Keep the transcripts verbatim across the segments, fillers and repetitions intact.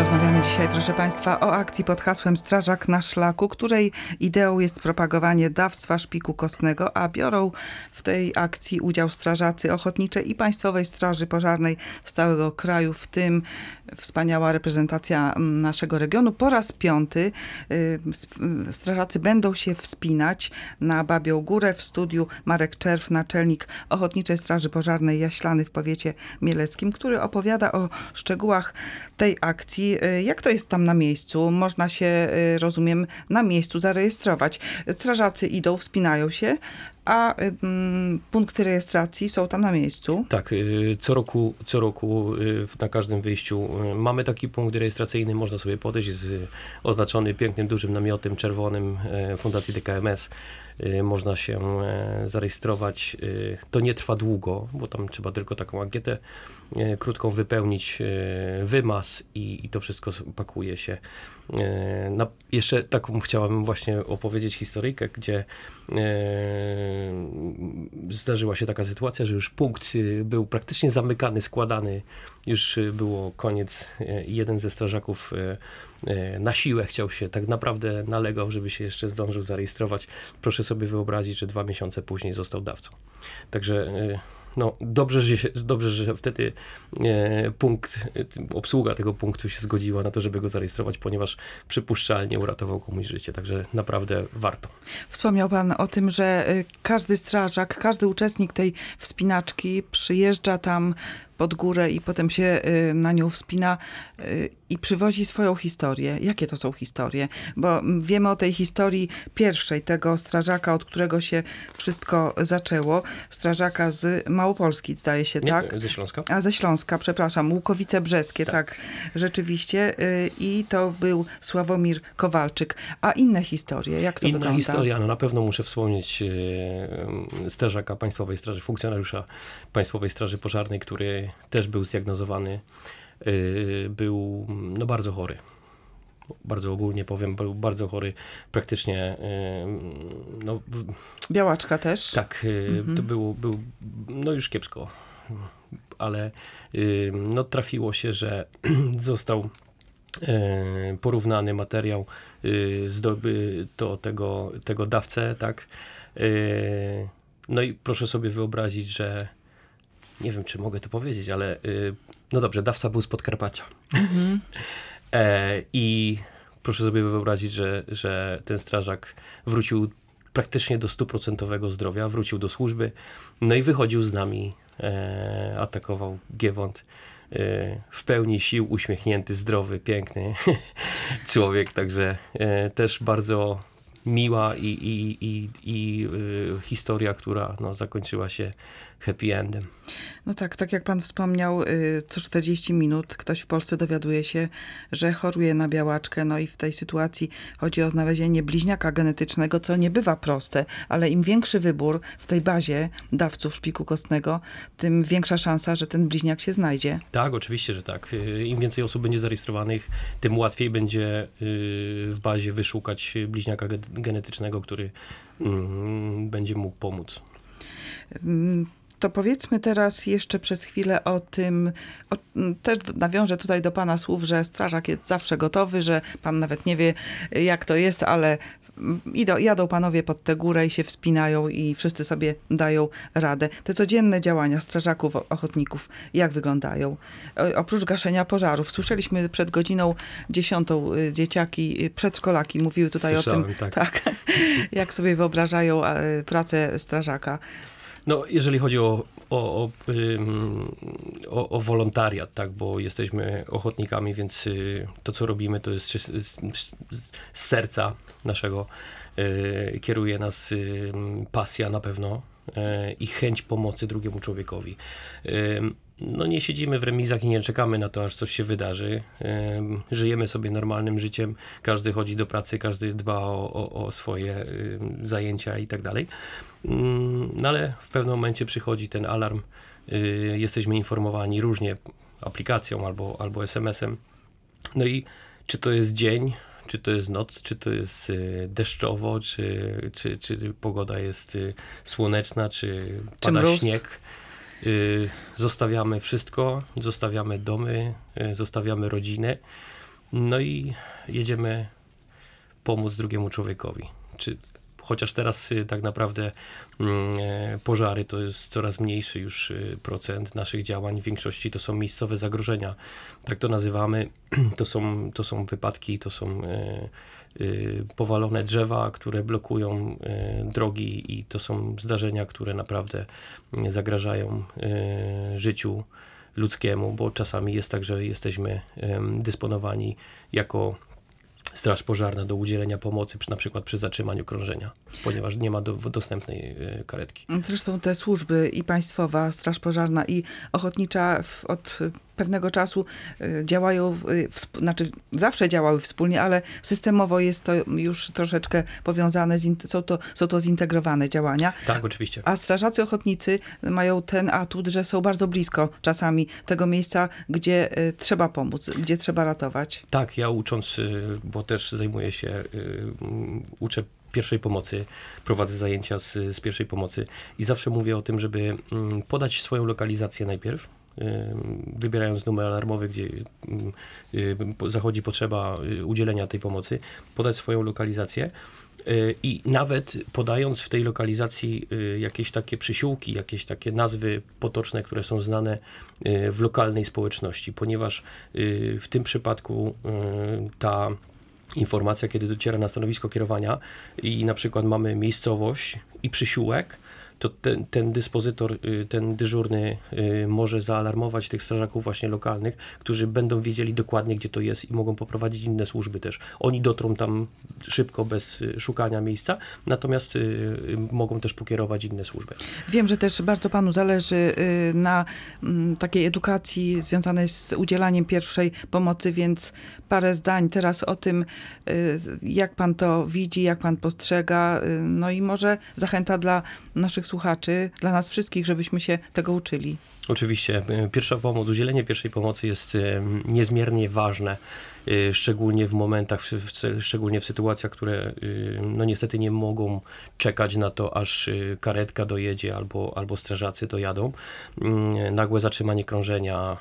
Rozmawiamy dzisiaj, proszę Państwa, o akcji pod hasłem Strażak na szlaku, której ideą jest propagowanie dawstwa szpiku kostnego, a biorą w tej akcji udział strażacy ochotniczej i Państwowej Straży Pożarnej z całego kraju, w tym wspaniała reprezentacja naszego regionu. Po raz piąty strażacy będą się wspinać na Babią Górę. W studiu Marek Czerw, naczelnik Ochotniczej Straży Pożarnej Jaślany w powiecie mieleckim, który opowiada o szczegółach tej akcji. Jak to jest tam na miejscu? Można się, rozumiem, na miejscu zarejestrować. Strażacy idą, wspinają się, a mm, punkty rejestracji są tam na miejscu. Tak, co roku, co roku na każdym wyjściu mamy taki punkt rejestracyjny, można sobie podejść, jest oznaczony pięknym, dużym namiotem czerwonym Fundacji D K M S. Można się zarejestrować. To nie trwa długo, bo tam trzeba tylko taką ankietę krótką wypełnić, wymaz i, i to wszystko pakuje się. Na, jeszcze taką chciałabym właśnie opowiedzieć historyjkę, gdzie zdarzyła się taka sytuacja, że już punkt był praktycznie zamykany, składany, już było koniec. Jeden ze strażaków na siłę chciał się, tak naprawdę nalegał, żeby się jeszcze zdążył zarejestrować. Proszę sobie wyobrazić, że dwa miesiące później został dawcą. Także no, dobrze, że, się, dobrze, że wtedy e, punkt, obsługa tego punktu się zgodziła na to, żeby go zarejestrować, ponieważ przypuszczalnie uratował komuś życie. Także naprawdę warto. Wspomniał Pan o tym, że każdy strażak, każdy uczestnik tej wspinaczki przyjeżdża tam pod górę i potem się na nią wspina i przywozi swoją historię. Jakie to są historie? Bo wiemy o tej historii pierwszej, tego strażaka, od którego się wszystko zaczęło. Strażaka z Małopolski, zdaje się, Nie, tak? Ze Śląska. A ze Śląska, przepraszam. Łukowice Brzeskie, tak. tak, rzeczywiście. I to był Sławomir Kowalczyk. A inne historie, jak to Inna wygląda? historia, no na pewno muszę wspomnieć strażaka Państwowej Straży, funkcjonariusza Państwowej Straży Pożarnej, który też był zdiagnozowany, był no, bardzo chory. Bardzo ogólnie powiem, był bardzo chory, praktycznie no, białaczka też? Tak, mhm. to było, był, no już kiepsko, ale no, trafiło się, że został porównany materiał zdoby do tego, tego dawcę, tak. No i proszę sobie wyobrazić, że nie wiem, czy mogę to powiedzieć, ale no dobrze, dawca był z Podkarpacia. Mhm. E, I proszę sobie wyobrazić, że, że ten strażak wrócił praktycznie do stuprocentowego zdrowia, wrócił do służby, no i wychodził z nami, e, atakował Giewont. E, w pełni sił, uśmiechnięty, zdrowy, piękny człowiek, także e, też bardzo miła i, i, i, i y, historia, która no, zakończyła się happy endem. No tak, tak jak pan wspomniał, y, co czterdzieści minut ktoś w Polsce dowiaduje się, że choruje na białaczkę. No i w tej sytuacji chodzi o znalezienie bliźniaka genetycznego, co nie bywa proste, ale im większy wybór w tej bazie dawców szpiku kostnego, tym większa szansa, że ten bliźniak się znajdzie. Tak, oczywiście, że tak. Im więcej osób będzie zarejestrowanych, tym łatwiej będzie y, w bazie wyszukać bliźniaka genetycznego, który mm, będzie mógł pomóc. To powiedzmy teraz jeszcze przez chwilę o tym, o, też nawiążę tutaj do pana słów, że strażak jest zawsze gotowy, że pan nawet nie wie, jak to jest, ale idą, jadą panowie pod tę górę i się wspinają i wszyscy sobie dają radę. Te codzienne działania strażaków, ochotników, jak wyglądają? Oprócz gaszenia pożarów. Słyszeliśmy przed godziną dziesiątą dzieciaki, przedszkolaki mówiły tutaj Słyszałem, o tym, tak. tak, jak sobie wyobrażają pracę strażaka. No, jeżeli chodzi o, o, o, o, o wolontariat, tak, bo jesteśmy ochotnikami, więc to, co robimy, to jest z, z, z serca naszego. Kieruje nas pasja na pewno i chęć pomocy drugiemu człowiekowi. No nie siedzimy w remizach i nie czekamy na to, aż coś się wydarzy. Żyjemy sobie normalnym życiem. Każdy chodzi do pracy, każdy dba o, o, o swoje zajęcia i tak dalej. No ale w pewnym momencie przychodzi ten alarm. Jesteśmy informowani różnie aplikacją albo, albo es em esem. No i czy to jest dzień, czy to jest noc, czy to jest deszczowo, czy, czy, czy pogoda jest słoneczna, czy pada mróz? śnieg. Zostawiamy wszystko, zostawiamy domy, zostawiamy rodziny No i jedziemy pomóc drugiemu człowiekowi. Czy, chociaż teraz y, tak naprawdę mm, e, pożary to jest coraz mniejszy już y, procent naszych działań. W większości to są miejscowe zagrożenia. Tak to nazywamy. To są, to są wypadki, to są y, y, powalone drzewa, które blokują y, drogi i to są zdarzenia, które naprawdę y, zagrażają y, życiu ludzkiemu, bo czasami jest tak, że jesteśmy y, dysponowani jako straż pożarna do udzielenia pomocy, przy, na przykład przy zatrzymaniu krążenia, ponieważ nie ma do, dostępnej y, karetki. Zresztą te służby i państwowa, straż pożarna i ochotnicza w, od pewnego czasu y, działają, y, wsp- znaczy zawsze działały wspólnie, ale systemowo jest to już troszeczkę powiązane, z in- są, to, są to zintegrowane działania. Tak, oczywiście. A strażacy ochotnicy mają ten atut, że są bardzo blisko czasami tego miejsca, gdzie y, trzeba pomóc, gdzie trzeba ratować. Tak, ja ucząc, y, bo też zajmuję się, y, mm, uczę pierwszej pomocy, prowadzę zajęcia z, z pierwszej pomocy i zawsze mówię o tym, żeby mm, podać swoją lokalizację najpierw, y, wybierając numer alarmowy, gdzie y, y, po- zachodzi potrzeba y, udzielenia tej pomocy, podać swoją lokalizację. Y, I nawet podając w tej lokalizacji y, jakieś takie przysiłki, jakieś takie nazwy potoczne, które są znane y, w lokalnej społeczności, ponieważ y, w tym przypadku y, ta informacja, kiedy dociera na stanowisko kierowania i na przykład mamy miejscowość i przysiółek, to ten, ten dyspozytor, y, ten dyżurny y, może zaalarmować tych strażaków właśnie lokalnych, którzy będą wiedzieli dokładnie, gdzie to jest i mogą poprowadzić inne służby też. Oni dotrą tam szybko, bez y, szukania miejsca, natomiast y, y, mogą też pokierować inne służby. Wiem, że też bardzo panu zależy y, na mm, takiej edukacji związanej z udzielaniem pierwszej pomocy, więc parę zdań teraz o tym, y, jak pan to widzi, jak pan postrzega, y, no i może zachęta dla naszych słuchaczy, dla nas wszystkich, żebyśmy się tego uczyli. Oczywiście, y, pierwsza pomoc, udzielenie pierwszej pomocy jest y, niezmiernie ważne, y, szczególnie w momentach, w, w, szczególnie w sytuacjach, które y, no niestety nie mogą czekać na to, aż y, karetka dojedzie albo, albo strażacy dojadą. Y, nagłe zatrzymanie krążenia,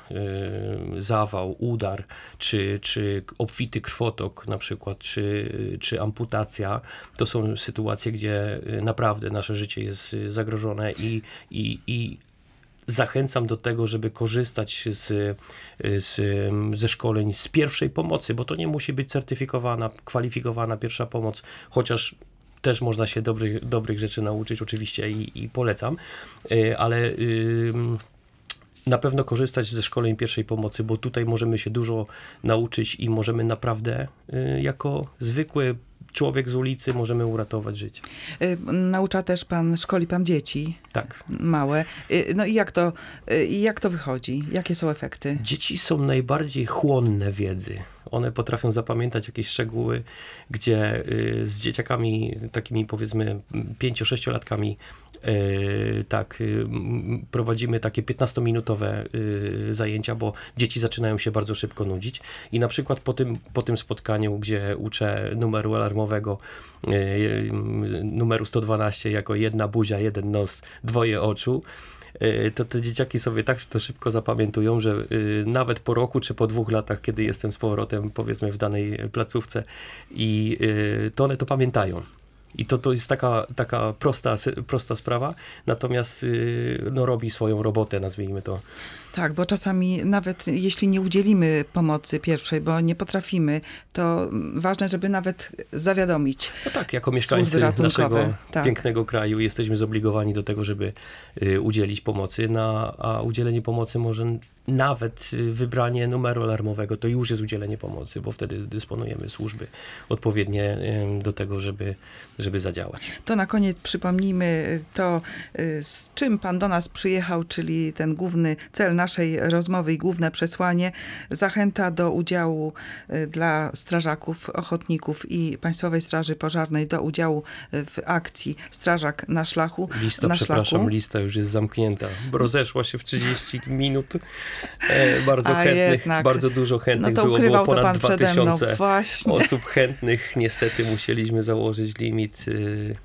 y, zawał, udar, czy, czy obfity krwotok na przykład, czy, czy amputacja, to są sytuacje, gdzie y, naprawdę nasze życie jest y, zagrożone i, i, i zachęcam do tego, żeby korzystać z, z, ze szkoleń z pierwszej pomocy, bo to nie musi być certyfikowana, kwalifikowana pierwsza pomoc, chociaż też można się dobrych, dobrych rzeczy nauczyć oczywiście i, i polecam, y, ale y, na pewno korzystać ze szkoleń pierwszej pomocy, bo tutaj możemy się dużo nauczyć i możemy naprawdę y, jako zwykły człowiek z ulicy możemy uratować życie. Y, Naucza też pan, szkoli pan dzieci Tak. małe. Y, No i jak to, y, jak to wychodzi? Jakie są efekty? Dzieci są najbardziej chłonne wiedzy. One potrafią zapamiętać jakieś szczegóły, gdzie y, z dzieciakami takimi powiedzmy pięcio-sześciolatkami y, tak y, m, prowadzimy takie piętnastominutowe y, zajęcia, bo dzieci zaczynają się bardzo szybko nudzić i na przykład po tym, po tym spotkaniu, gdzie uczę numeru alarmowego, y, y, numeru sto dwanaście jako jedna buzia, jeden nos, dwoje oczu, to te dzieciaki sobie tak to szybko zapamiętują, że y, nawet po roku czy po dwóch latach, kiedy jestem z powrotem powiedzmy w danej placówce i y, to one to pamiętają. I to, to jest taka, taka prosta, prosta sprawa, natomiast y, no, robi swoją robotę, nazwijmy to. Tak, bo czasami nawet jeśli nie udzielimy pomocy pierwszej, bo nie potrafimy, to ważne, żeby nawet zawiadomić. No tak, jako mieszkańcy naszego tak. pięknego kraju jesteśmy zobligowani do tego, żeby y, udzielić pomocy, na, a udzielenie pomocy może nawet y, wybranie numeru alarmowego to już jest udzielenie pomocy, bo wtedy dysponujemy służby odpowiednie y, do tego, żeby, żeby zadziałać. To na koniec przypomnijmy to, y, z czym pan do nas przyjechał, czyli ten główny cel naszej rozmowy i główne przesłanie, zachęta do udziału y, dla strażaków, ochotników i Państwowej Straży Pożarnej do udziału w akcji Strażak na szlaku. Lista, na przepraszam, szlaku. lista już jest zamknięta, bo rozeszła się w trzydzieści minut. E, bardzo A chętnych, jednak. bardzo dużo chętnych No to było, było ukrywał to ponad pan dwa przede mną. tysiące Właśnie. osób chętnych. Niestety musieliśmy założyć limit. Y,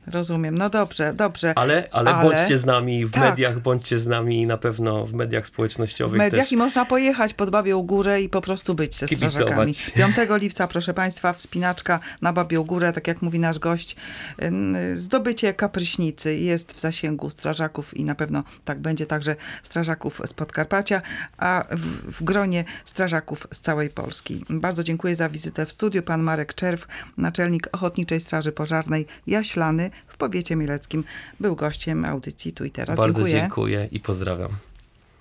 rozumiem. No dobrze, dobrze. Ale, ale, Ale- bądźcie z nami w tak. mediach, bądźcie z nami na pewno w mediach W społecznościowych mediach też. i można pojechać pod Babią Górę i po prostu być ze Kibicować. strażakami. piątego lipca, proszę Państwa, wspinaczka na Babią Górę, tak jak mówi nasz gość. Ym, Zdobycie kapryśnicy jest w zasięgu strażaków i na pewno tak będzie także strażaków z Podkarpacia, a w, w gronie strażaków z całej Polski. Bardzo dziękuję za wizytę w studiu. Pan Marek Czerw, naczelnik Ochotniczej Straży Pożarnej Jaślany w powiecie mieleckim, był gościem audycji Tu i Teraz. Bardzo dziękuję. dziękuję i pozdrawiam.